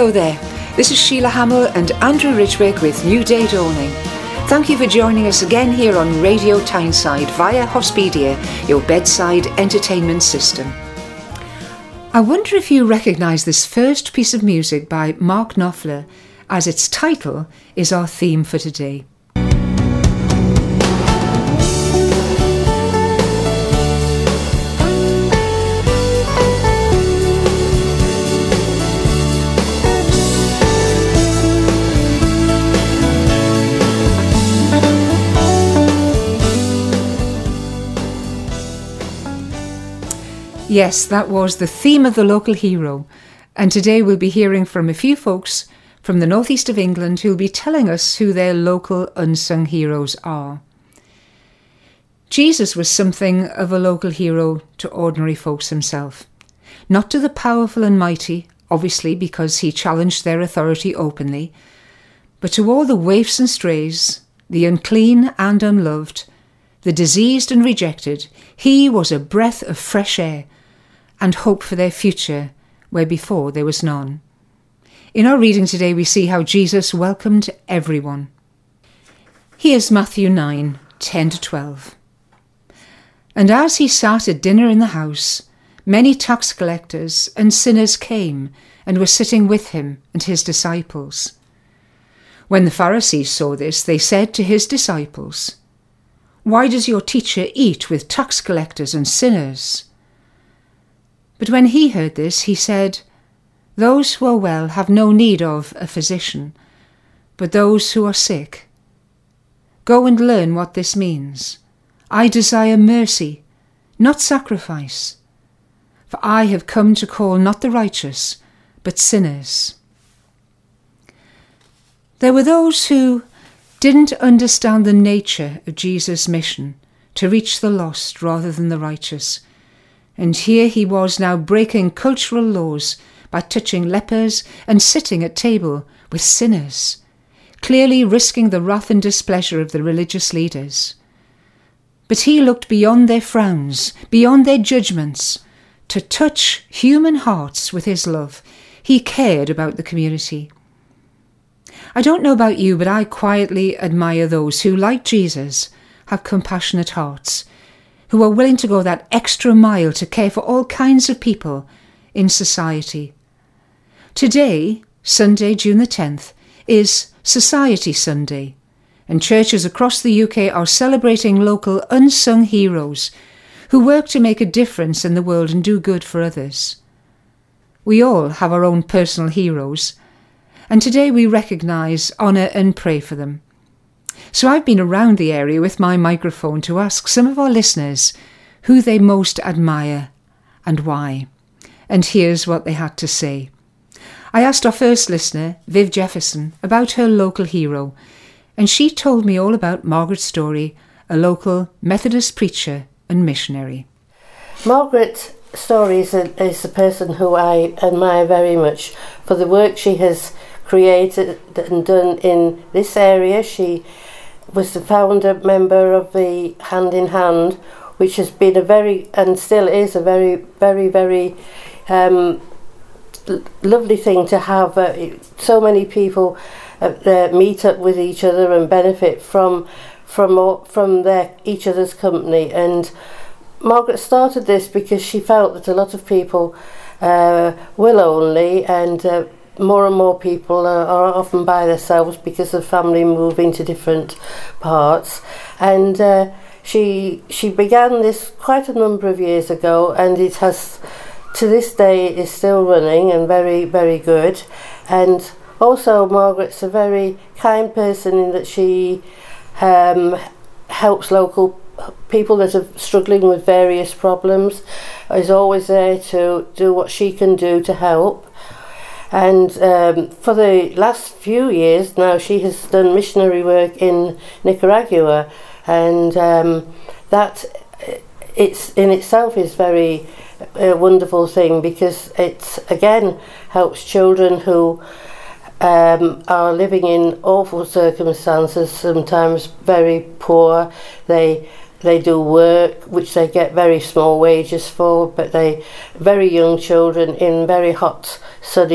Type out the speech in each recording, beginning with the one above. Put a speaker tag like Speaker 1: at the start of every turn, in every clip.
Speaker 1: Hello there, this is Sheila Hamill and Andrew Ridgwick with New Day Dawning. Thank you for joining us again here on Radio Tyneside via Hospedia, your bedside entertainment system. I wonder if you recognise this first piece of music by Mark Knopfler, as its title is our theme for today. Yes, that was the theme of The Local Hero, and today we'll be hearing from a few folks from the northeast of England who'll be telling us who their local unsung heroes are. Jesus was something of a local hero to ordinary folks himself. Not to the powerful and mighty, obviously because he challenged their authority openly, but to all the waifs and strays, the unclean and unloved, the diseased and rejected. He was a breath of fresh air and hope for their future where before there was none. In our reading today we see how Jesus welcomed everyone. Here's Matthew 9, 10-12. And as he sat at dinner in the house, many tax collectors and sinners came and were sitting with him and his disciples. When the Pharisees saw this, they said to his disciples, "Why does your teacher eat with tax collectors and sinners?" But when he heard this, he said, "Those who are well have no need of a physician, but those who are sick. Go and learn what this means. I desire mercy, not sacrifice. For I have come to call not the righteous, but sinners." There were those who didn't understand the nature of Jesus' mission to reach the lost rather than the righteous. And here he was now breaking cultural laws by touching lepers and sitting at table with sinners, clearly risking the wrath and displeasure of the religious leaders. But he looked beyond their frowns, beyond their judgments, to touch human hearts with his love. He cared about the community. I don't know about you, but I quietly admire those who, like Jesus, have compassionate hearts, who are willing to go that extra mile to care for all kinds of people in society. Today, Sunday, June the 10th, is Society Sunday, and churches across the UK are celebrating local unsung heroes who work to make a difference in the world and do good for others. We all have our own personal heroes, and today we recognise, honour and pray for them. So I've been around the area with my microphone to ask some of our listeners who they most admire and why. And here's what they had to say. I asked our first listener, Viv Jefferson, about her local hero, and she told me all about Margaret Story, a local Methodist preacher and missionary.
Speaker 2: Margaret Story is a person who I admire very much for the work she has created and done in this area. She was the founder member of the Hand in Hand, which has been a very, and still is a very, very, very lovely thing to have so many people meet up with each other and benefit from each other's company. And Margaret started this because she felt that a lot of people were lonely, and more and more people are often by themselves because the family move into different parts. And she began this quite a number of years ago, and it has, to this day, is still running and very, very good. And also Margaret's a very kind person in that she helps local people that are struggling with various problems, is always there to do what she can do to help. And for the last few years now, she has done missionary work in Nicaragua, and that it's in itself is very wonderful thing, because it again helps children who are living in awful circumstances, sometimes very poor. They do work which they get very small wages for, but they very young children in very hot, sunny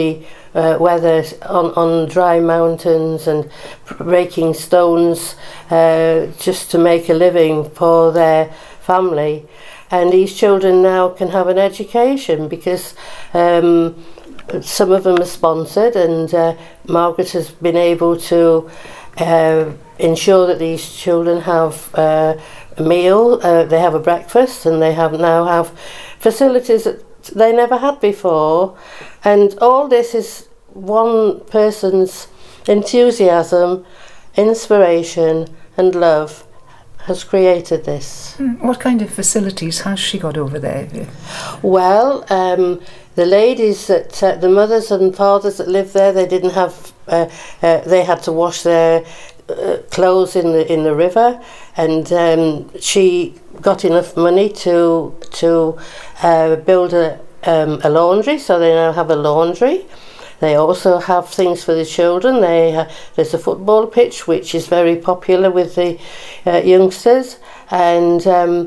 Speaker 2: weather on dry mountains and breaking stones just to make a living for their family. And these children now can have an education because some of them are sponsored, and Margaret has been able to ensure that these children have a meal, they have a breakfast, and they now have facilities that they never had before. And all this is one person's enthusiasm, inspiration and love has created this.
Speaker 1: What kind of facilities has she got over there?
Speaker 2: Well, the ladies that the mothers and fathers that lived there, they didn't have they had to wash their clothes in the river, and she got enough money to build a laundry, so they now have a laundry. They also have things for the children. There's a football pitch, which is very popular with the youngsters, and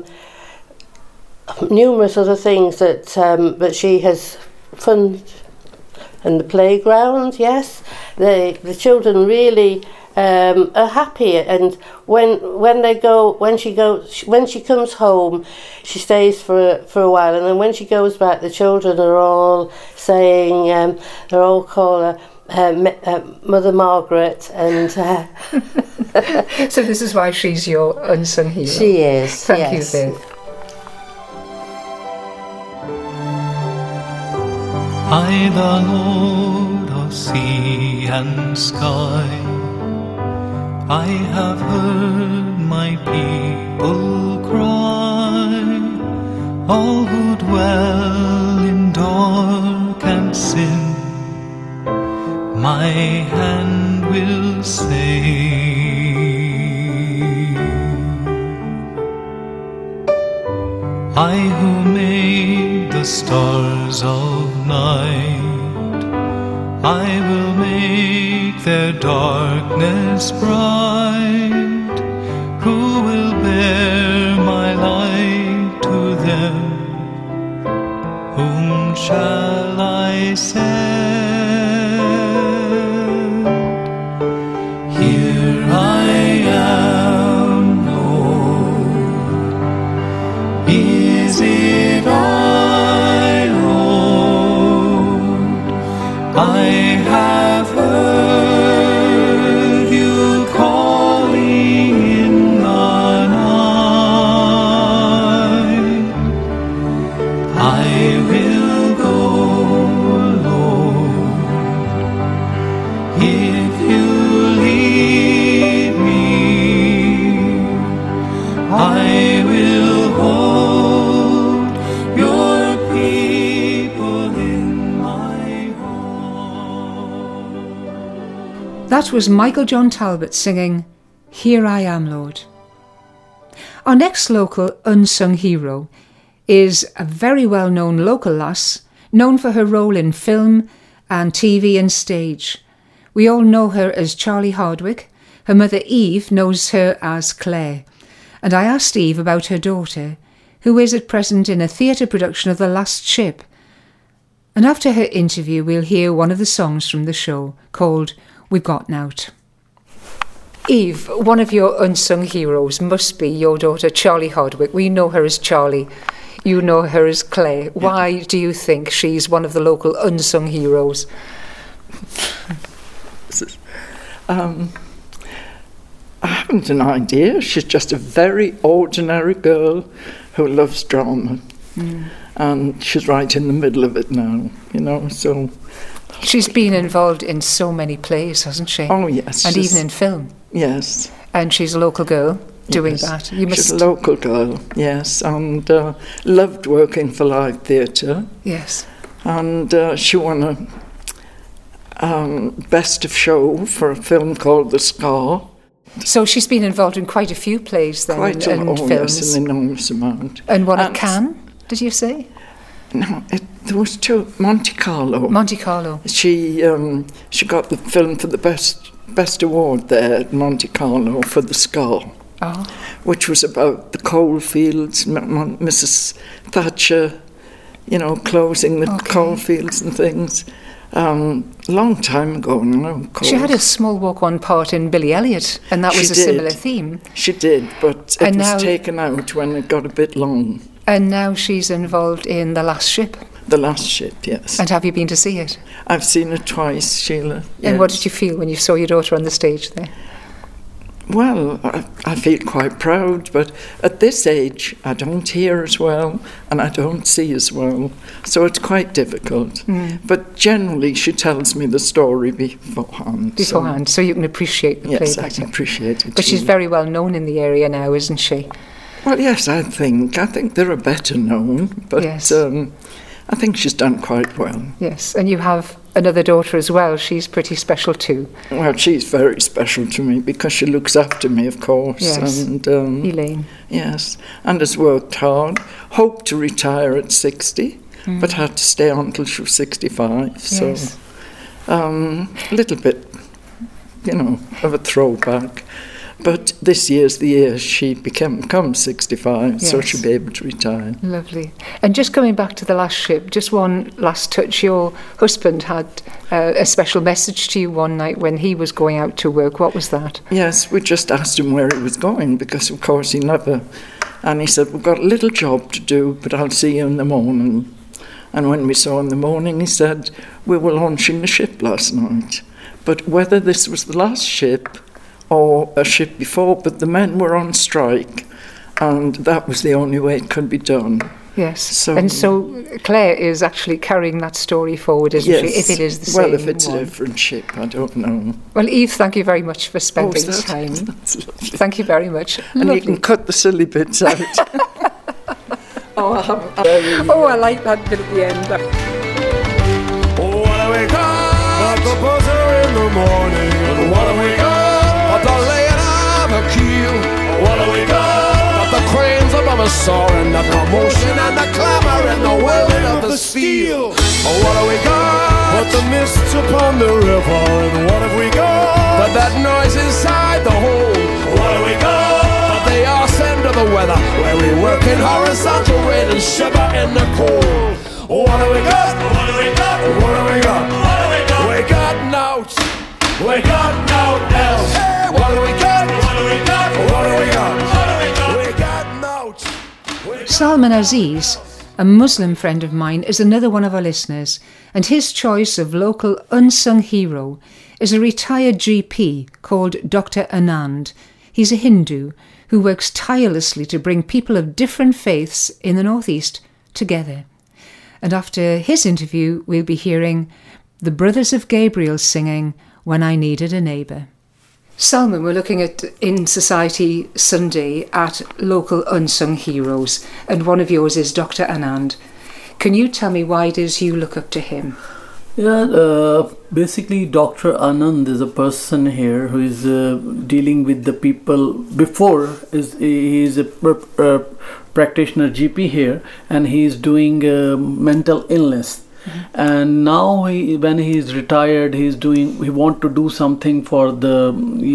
Speaker 2: numerous other things that she has funded. And the playground, yes, the children really are happy. And when she comes home, she stays for a while, and then when she goes back, the children are all saying, they're all call her Mother Margaret, and
Speaker 1: so this is why she's your unsung hero.
Speaker 2: She is.
Speaker 1: Thank
Speaker 2: yes.
Speaker 1: you, Viv.
Speaker 3: I, the Lord of sea and sky, I have heard my people cry, all who dwell in dark and sin, my hand will save. I who made the stars of night, I will make their darkness bright. Who will bear my light to them? Whom shall I send? Here I am, Lord. Is it I, Lord? I have heard you calling in the night. I will go, Lord, if you lead me. I will hold your people in my home.
Speaker 1: That was Michael John Talbot singing Here I Am, Lord. Our next local unsung hero is a very well-known local lass, known for her role in film and TV and stage. We all know her as Charlie Hardwick. Her mother Eve knows her as Claire. And I asked Eve about her daughter, who is at present in a theatre production of The Last Ship. And after her interview, we'll hear one of the songs from the show called We've Got Nowt. Eve, one of your unsung heroes must be your daughter Charlie Hardwick. We know her as Charlie. You know her as Claire. Why do you think she's one of the local unsung heroes?
Speaker 4: I haven't an idea. She's just a very ordinary girl who loves drama. And she's right in the middle of it now, so...
Speaker 1: She's been involved in so many plays, hasn't she?
Speaker 4: Oh, yes.
Speaker 1: And even in film.
Speaker 4: Yes.
Speaker 1: And she's a local girl doing
Speaker 4: Yes.
Speaker 1: that.
Speaker 4: She's a local girl, yes, and loved working for live theatre.
Speaker 1: Yes.
Speaker 4: And she won a Best of Show for a film called The Scar.
Speaker 1: So she's been involved in quite a few plays then, and films.
Speaker 4: Yes, an enormous amount.
Speaker 1: And one at Cannes, did you say?
Speaker 4: No, there was two. Monte Carlo.
Speaker 1: Monte Carlo.
Speaker 4: She got the film for the best award there at Monte Carlo for The Scar, which was about the coal fields, Mrs. Thatcher, closing the coal fields and things. Long time ago now, of course.
Speaker 1: She had a small walk-on part in Billy Elliot, and that was
Speaker 4: She
Speaker 1: a
Speaker 4: did.
Speaker 1: similar theme.
Speaker 4: She did, but it
Speaker 1: And
Speaker 4: was
Speaker 1: now-
Speaker 4: taken out when it got a bit long.
Speaker 1: And now she's involved in The Last Ship.
Speaker 4: The Last Ship, yes.
Speaker 1: And have you been to see it?
Speaker 4: I've seen it twice, Sheila.
Speaker 1: And what
Speaker 4: yes.
Speaker 1: did you feel when you saw your daughter on the stage there?
Speaker 4: Well, I feel quite proud, but at this age, I don't hear as well and I don't see as well, so it's quite difficult. But generally, she tells me the story beforehand.
Speaker 1: So you can appreciate the play
Speaker 4: Yes, I
Speaker 1: better.
Speaker 4: can appreciate it.
Speaker 1: But she's
Speaker 4: Sheila.
Speaker 1: very well known in the area now, isn't she?
Speaker 4: Well, yes, I think they're better known, but
Speaker 1: Yes.
Speaker 4: I think she's done quite well.
Speaker 1: Yes, and you have another daughter as well. She's pretty special too.
Speaker 4: Well, she's very special to me because she looks after me, of course.
Speaker 1: Yes.
Speaker 4: And
Speaker 1: Elaine.
Speaker 4: yes, and has worked hard. Hoped to retire at 60, but had to stay on until she was 65.
Speaker 1: Yes.
Speaker 4: So a little bit, of a throwback. But this year's the year she becomes 65, so
Speaker 1: Yes.
Speaker 4: she'll be able to retire.
Speaker 1: Lovely. And just coming back to The Last Ship, just one last touch. Your husband had a special message to you one night when he was going out to work. What was that?
Speaker 4: Yes, we just asked him where he was going because, of course, he never... And he said, we've got a little job to do, but I'll see you in the morning. And when we saw in the morning, he said, we were launching the ship last night. But whether this was the last ship or a ship before, but the men were on strike, and that was the only way it could be done.
Speaker 1: Yes.
Speaker 4: So-
Speaker 1: And so Claire is actually carrying that story forward, isn't she? If it is the same
Speaker 4: Well, if it's
Speaker 1: one.
Speaker 4: a different ship, I don't know.
Speaker 1: Well, Eve, thank you very much for spending
Speaker 4: that's-
Speaker 1: time.
Speaker 4: that's lovely.
Speaker 1: Thank you very much.
Speaker 4: And
Speaker 1: Lovely.
Speaker 4: you can cut the silly bits out.
Speaker 1: Oh, I like that bit at the end.
Speaker 3: What do we got? But the buzzer in the morning. And what do we got? But the laying of a keel. What do we got? But the cranes above us soaring, the commotion and the clamor and the wailing of the steel. What do we got? But the mist upon the river. And what have we got? But that noise inside the hold. What do we got? But the arse end of the weather, where we work in horizontal rain and shiver in the cold. What do we got? What do we got? What do we got? What do we got? We got nought. We got nought else. Hey, what do we got? What do we got? What do we got? What do we got? We got nought. We got
Speaker 1: Salman Aziz, a Muslim friend of mine, is another one of our listeners, and his choice of local unsung hero is a retired GP called Dr. Anand. He's a Hindu who works tirelessly to bring people of different faiths in the Northeast together. And after his interview, we'll be hearing the Brothers of Gabriel singing When I Needed a Neighbour. Salman, we're looking at In Society Sunday at local unsung heroes, and one of yours is Dr. Anand. Can you tell me why it is you look up to him?
Speaker 5: Yeah, basically Dr. Anand is a person here who is dealing with the people before. He is a practitioner GP here, and he is doing mental illness. And now when he is retired, he want to do something for the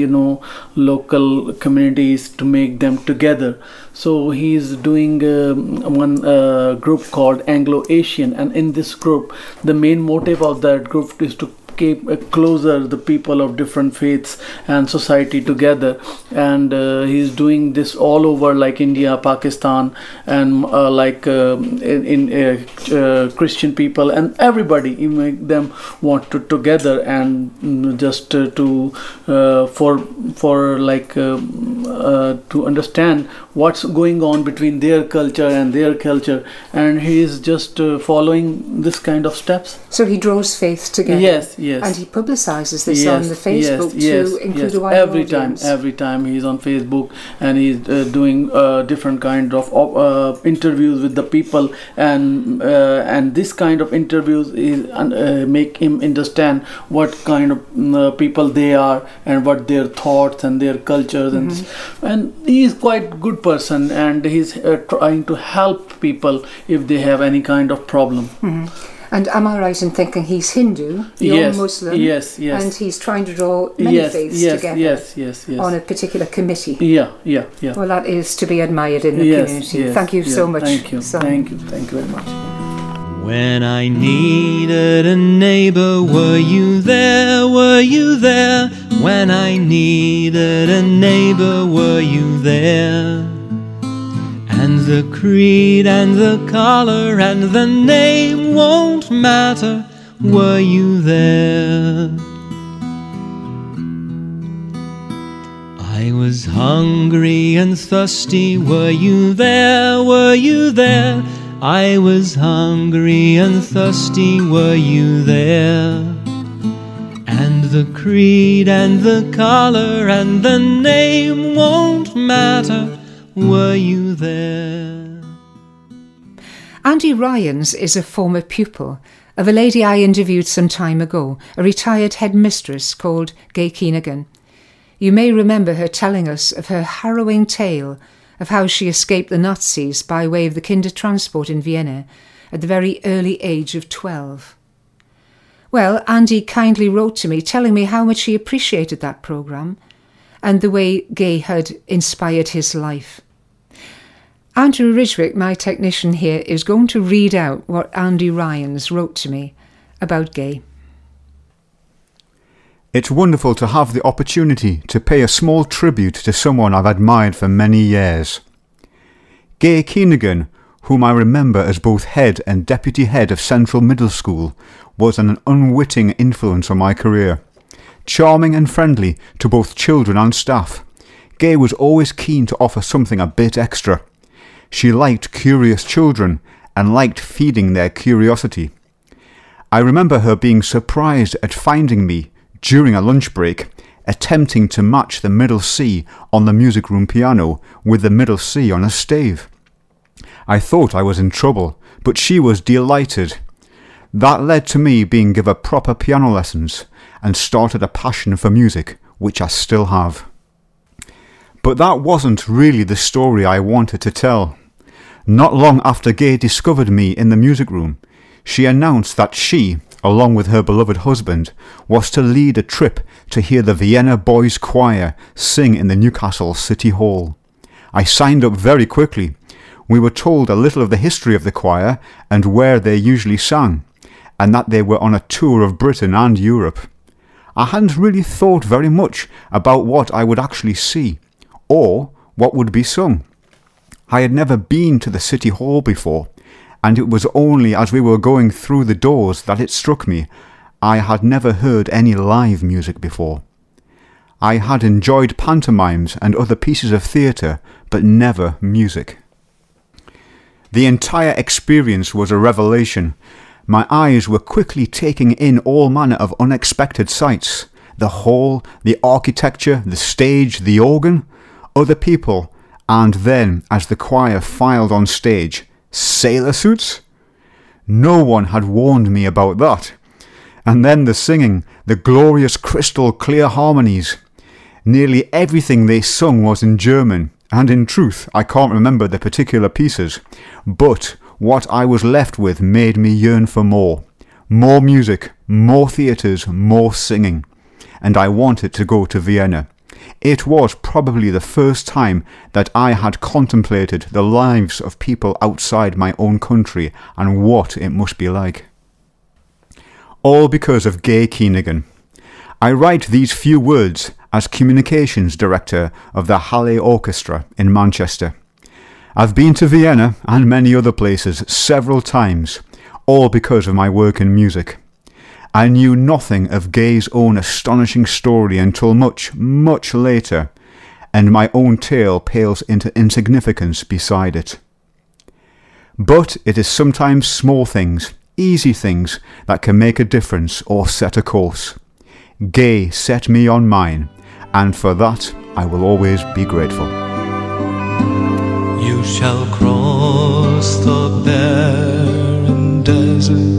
Speaker 5: local communities to make them together. So he is doing one group called Anglo-Asian, and in this group, the main motive of that group is to keep closer the people of different faiths and society together. And he's doing this all over, like India, Pakistan, and Christian people and everybody. You make them want to together and just to understand what's going on between their culture and their culture. And he is just following this kind of steps.
Speaker 1: So he draws faith together.
Speaker 5: Yes.
Speaker 1: And he publicises this on the Facebook to include a wider audience.
Speaker 5: Every time he's on Facebook, and he's doing different kind of interviews with the people, and this kind of interviews make him understand what kind of people they are and what their thoughts and their cultures, and he is quite good person, and he's trying to help people if they have any kind of problem.
Speaker 1: And am I right in thinking he's Hindu, you're Muslim,
Speaker 5: yes,
Speaker 1: and he's trying to draw many faiths together
Speaker 5: yes.
Speaker 1: on a particular committee?
Speaker 5: Yeah.
Speaker 1: Well, that is to be admired in the community. Thank you so much.
Speaker 5: Thank you.
Speaker 1: Simon.
Speaker 5: Thank you very much.
Speaker 6: When I needed a neighbor, were you there? Were you there? When I needed a neighbor, were you there? And the creed and the color and the name won't matter, were you there? I was hungry and thirsty, were you there? Were you there? I was hungry and thirsty, were you there? And the creed and the color and the name won't matter, were you there?
Speaker 1: Andy Ryans is a former pupil of a lady I interviewed some time ago, a retired headmistress called Gay Keenigan. You may remember her telling us of her harrowing tale of how she escaped the Nazis by way of the Kindertransport in Vienna at the very early age of 12. Well, Andy kindly wrote to me telling me how much he appreciated that programme and the way Gay had inspired his life. Andrew Ridgwick, my technician here, is going to read out what Andy Ryans wrote to me about Gay.
Speaker 7: It's wonderful to have the opportunity to pay a small tribute to someone I've admired for many years. Gay Keenigan, whom I remember as both head and deputy head of Central Middle School, was an unwitting influence on my career. Charming and friendly to both children and staff, Gay was always keen to offer something a bit extra. She liked curious children and liked feeding their curiosity. I remember her being surprised at finding me, during a lunch break, attempting to match the middle C on the music room piano with the middle C on a stave. I thought I was in trouble, but she was delighted. That led to me being given proper piano lessons and started a passion for music, which I still have. But that wasn't really the story I wanted to tell. Not long after Gay discovered me in the music room, she announced that she, along with her beloved husband, was to lead a trip to hear the Vienna Boys Choir sing in the Newcastle City Hall. I signed up very quickly. We were told a little of the history of the choir and where they usually sang, and that they were on a tour of Britain and Europe. I hadn't really thought very much about what I would actually see, or what would be sung. I had never been to the City Hall before, and it was only as we were going through the doors that it struck me I had never heard any live music before. I had enjoyed pantomimes and other pieces of theatre, but never music. The entire experience was a revelation. My eyes were quickly taking in all manner of unexpected sights. The hall, the architecture, the stage, the organ, other people, and then, as the choir filed on stage, sailor suits? No one had warned me about that. And then the singing, the glorious crystal clear harmonies. Nearly everything they sung was in German, and in truth I can't remember the particular pieces, but what I was left with made me yearn for more. More music, more theatres, more singing. And I wanted to go to Vienna. It was probably the first time that I had contemplated the lives of people outside my own country and what it must be like. All because of Gay Keenigan. I write these few words as Communications Director of the Halle Orchestra in Manchester. I've been to Vienna and many other places several times, all because of my work in music. I knew nothing of Gay's own astonishing story until much, much later, and my own tale pales into insignificance beside it. But it is sometimes small things, easy things, that can make a difference or set a course. Gay set me on mine, and for that I will always be grateful.
Speaker 6: You shall cross the barren desert,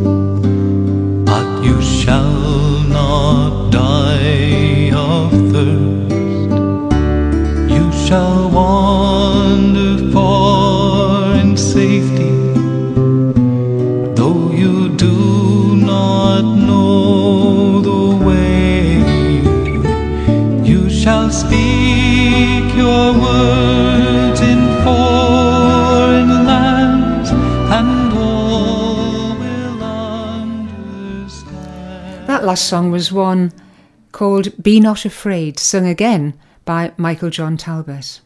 Speaker 6: you shall not die of thirst. You shall wander far in safety, though you do not know the way. You shall speak your words in foreign lands, and all
Speaker 1: that last song was one called Be Not Afraid, sung again by Michael John Talbot.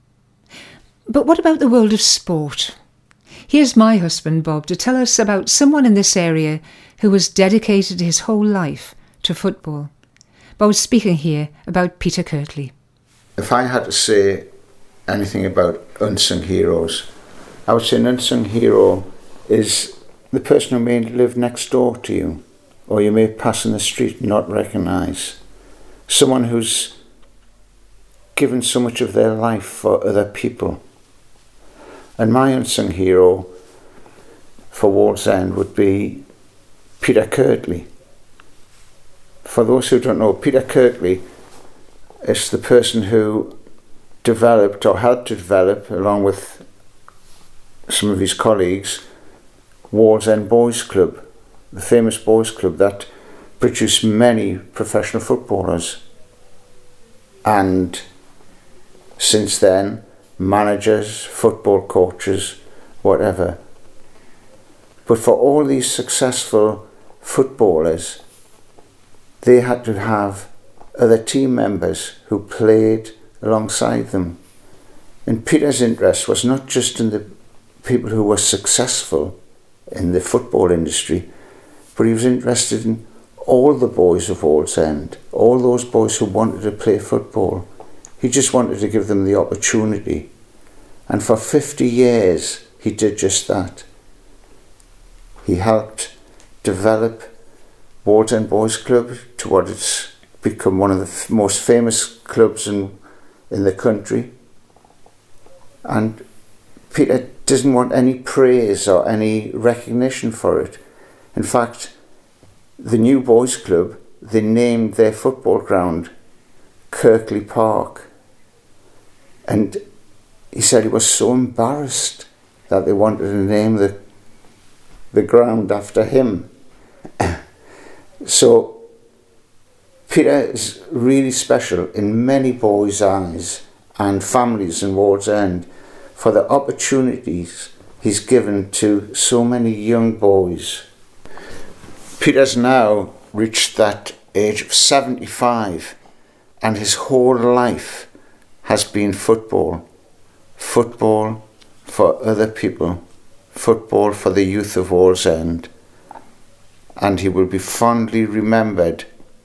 Speaker 1: But what about the world of sport? Here's my husband Bob to tell us about someone in this area who has dedicated his whole life to football. Bob's speaking here about Peter Kirtley.
Speaker 8: If I had to say anything about unsung heroes, I would say an unsung hero is the person who may live next door to you, or you may pass in the street and not recognise. Someone who's given so much of their life for other people. And my unsung hero for Wallsend would be Peter Kirtley. For those who don't know, Peter Kirtley is the person who developed or helped to develop, along with some of his colleagues, Wallsend Boys Club, the famous boys club that produced many professional footballers. And since then, managers, football coaches, whatever. But for all these successful footballers, they had to have other team members who played alongside them. And Peter's interest was not just in the people who were successful in the football industry, but he was interested in all the boys of Wallsend, all those boys who wanted to play football. He just wanted to give them the opportunity. And for 50 years, he did just that. He helped develop Wallsend Boys Club to what it's become one of the most famous clubs in the country. And Peter doesn't want any praise or any recognition for it. In fact, the new boys club, they named their football ground Kirkley Park. And he said he was so embarrassed that they wanted to name the ground after him. So Peter is really special in many boys' eyes and families in Wallsend for the opportunities he's given to so many young boys. Peter's now reached that age of 75, and his whole life has been football. Football for other people, football for the youth of Wallsend. And he will be fondly remembered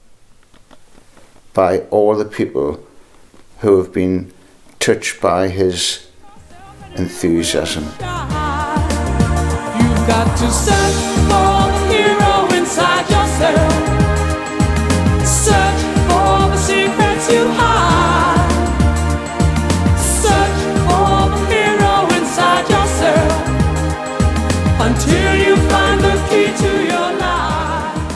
Speaker 8: by all the people who have been touched by his enthusiasm.
Speaker 9: You've got to search for the hero inside yourself. Search for the secrets you hide. Search for the hero inside yourself until you find the key to your life.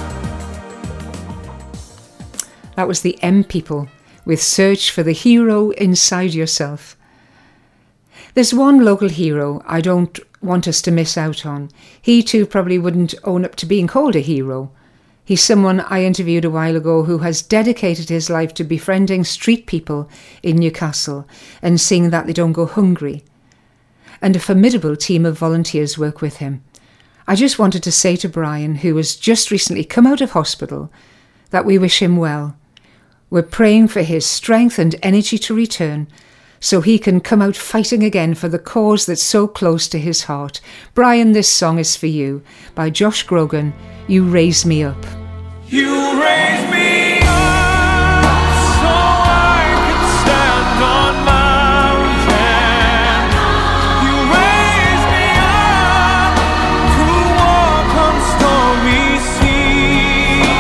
Speaker 1: That was the M People with Search for the Hero Inside Yourself. There's one local hero I don't want us to miss out on. He too probably wouldn't own up to being called a hero. He's someone I interviewed a while ago who has dedicated his life to befriending street people in Newcastle and seeing that they don't go hungry. And a formidable team of volunteers work with him. I just wanted to say to Brian, who has just recently come out of hospital, that we wish him well. We're praying for his strength and energy to return so he can come out fighting again for the cause that's so close to his heart. Brian, this song is for you, by Josh Grogan, You Raise Me Up.
Speaker 3: You raise me up so I can stand on mountains. You raise me up to walk on stormy seas.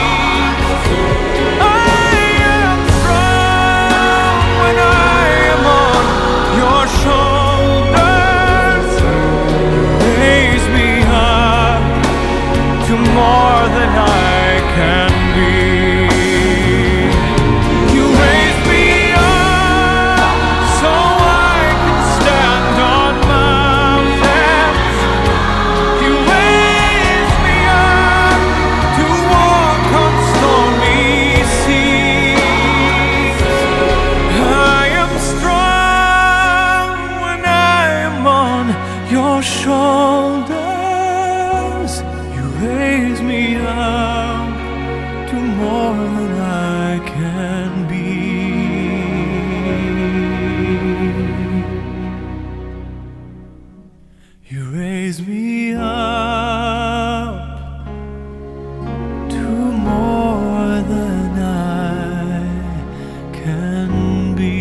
Speaker 3: I am strong when I am on your shoulders. Raise me up to more than I can be. You raise me up so I can stand on mountains. You raise me up to walk on stormy seas. I am strong when I am on your shoulders. You raise me up to
Speaker 9: You raise me up to more than I can be.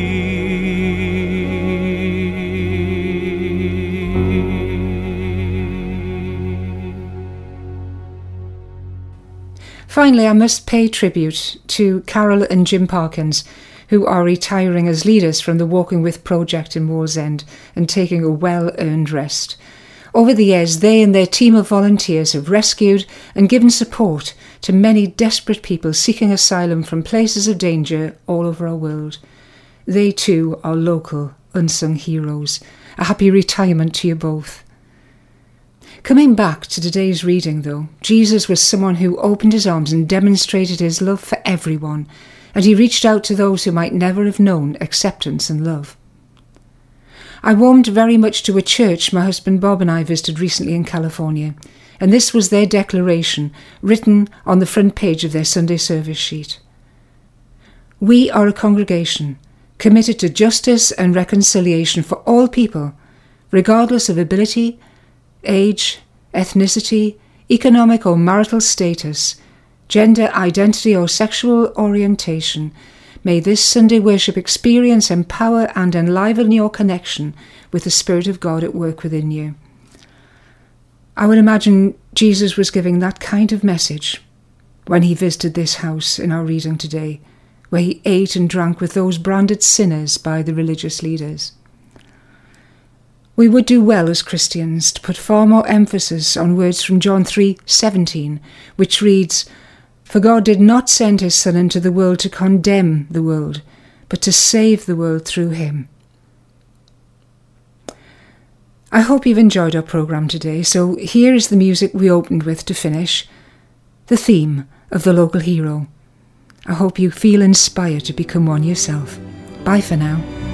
Speaker 1: Finally, I must pay tribute to Carol and Jim Parkins, who are retiring as leaders from the Walking With project in Wallsend and taking a well-earned rest. Over the years, they and their team of volunteers have rescued and given support to many desperate people seeking asylum from places of danger all over our world. They too are local, unsung heroes. A happy retirement to you both. Coming back to today's reading though, Jesus was someone who opened his arms and demonstrated his love for everyone, and he reached out to those who might never have known acceptance and love. I warmed very much to a church my husband Bob and I visited recently in California, and this was their declaration, written on the front page of their Sunday service sheet. We are a congregation committed to justice and reconciliation for all people, regardless of ability, age, ethnicity, economic or marital status, gender identity or sexual orientation. May this Sunday worship experience, empower and enliven your connection with the Spirit of God at work within you. I would imagine Jesus was giving that kind of message when he visited this house in our reading today, where he ate and drank with those branded sinners by the religious leaders. We would do well as Christians to put far more emphasis on words from John 3:17, which reads, "For God did not send his Son into the world to condemn the world, but to save the world through him." I hope you've enjoyed our programme today, so here is the music we opened with to finish, the theme of the local hero. I hope you feel inspired to become one yourself. Bye for now.